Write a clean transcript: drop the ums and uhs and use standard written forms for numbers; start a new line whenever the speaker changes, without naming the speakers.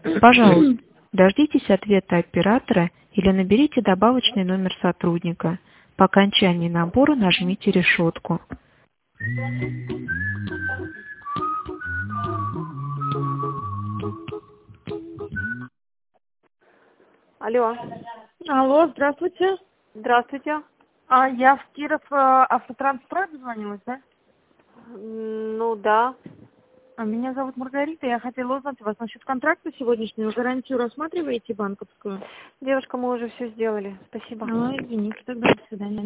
Пожалуйста, дождитесь ответа оператора или наберите добавочный номер сотрудника. По окончании набора нажмите решетку.
Алло,
Алло, здравствуйте.
здравствуйте.
Я в Киров автотранспорт звонилась, да?
Ну да.
Меня зовут Маргарита. Я хотела узнать у вас насчет контракта сегодняшнего. Гарантию рассматриваете банковскую?
Девушка, мы уже все сделали. Спасибо.
Извините, тогда до свидания.